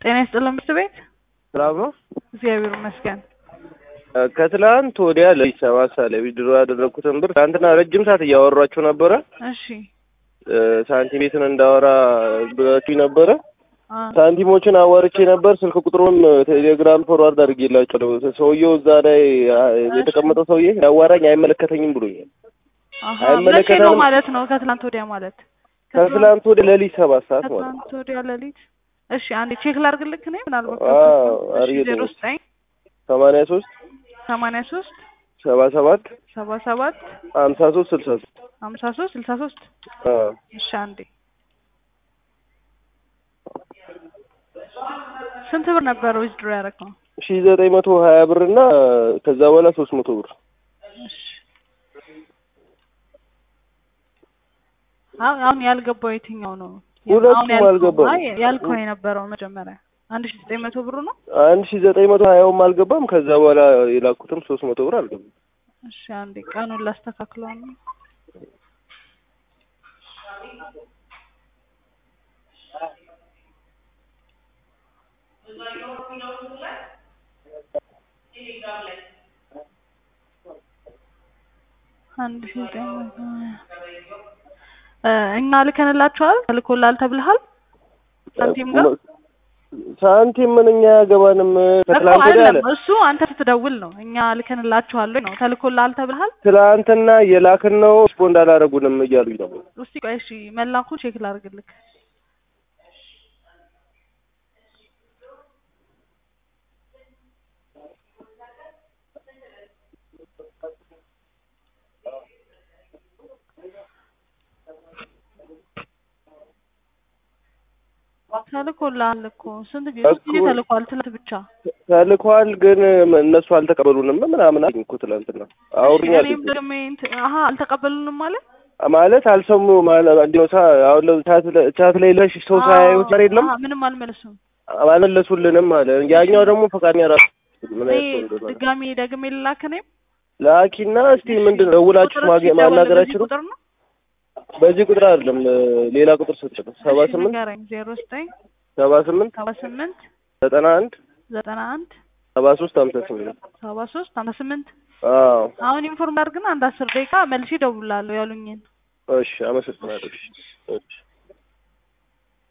ጤና ይስጥልኝ ምርት ቤት ሰላም ነው እግዚአብሔር ይመስገን። ከትላንት ወዲያ ለ7 ሰዓት ላይ ቪዲዮ ያደረኩትን ብር ትናንትና ረጅም ሰዓት እያወራችሁ ነበረ። እሺ ሳንቲም ቤትን እንዳወራ ብላችሁ ነበረ። ሳንቲሞችን አዋርቼ ነበር። ስልክ ቁጥሩን ቴሌግራም ፎርዋርድ አድርጌላችሁ ሰውዬው እዛ ላይ የተቀመጠው ሰውዬ ያዋራኝ አይመለከተኝም ብሎኛል። አይመለከተኝም ነው ማለት ነው። ከትላንት ወዲያ ማለት ከትላንት ወዲያ ሌሊት 7 ሰዓት ማለት ከትላንት ወዲያ ሌሊት። እሺ አንዴ ቼክ ላድርግልክ ነው ምናልባት 09 83 83 77 77 53 63 53 63 እሺ አንዴ ስንት ብር ነበር ዊዝድሮ ያደረገው? 1920 ብርና ከዛ በኋላ 300 ብር። እሺ አሁን ያልገባው የትኛው ነው? ሁለቱም አልገባም። አይ ያልከው የነበረው መጀመሪያ 1900 ብሩ ነው። 1920ም አልገባም። ከዛ በኋላ የላኩትም 300 ብር አልገባም። እሺ አንዴ ቀኑን ላስተካክለው ነው። እኛ ልከንላችኋል ተልኮላል ተብልሃል። ሳንቲም ጋር ሳንቲም ምን እኛ ያገባንም ከትላንት ወዲያ አለ እሱ አንተ ስትደውል ነው እኛ ልከንላችኋል ነው ተልኮላል ተብልሃል። ትላንትና የላክን ነው ሪስፖንድ አላደረጉንም እያሉኝ ነው። እስቲ ቆይ እሺ መላኩን ቼክ ላድርግልክ። ተልኮላል እኮ ስንት ጊዜ ተልኳል? ትላንት ብቻ ተልኳል፣ ግን እነሱ አልተቀበሉንም ምናምን አለኝ እኮ ትላንትና አውርኛል። አልተቀበሉንም ማለት አልሰሙ ማለት እንዴው አሁን ቻት ላይ ለሽ ሰው ሳይሆን አይደለም ምንም አልመለሱም አልመለሱልንም አለ። ያኛው ደግሞ ፈቃደኛ ራሱ ምን አይተው ደግሜ ልላክ ነው ላኪና እስቲ ምንድነው ደውላችሁ ማናገራችሁ ነው? በዚህ ቁጥር አይደለም ሌላ ቁጥር ሰጥተው 78 09 78 78 91 91 73 58 73 58 አሁን ኢንፎርም አድርግና አንድ 10 ደቂቃ መልሼ እደውላለሁ ያሉኝን። እሺ አመሰግናለሁ። እሺ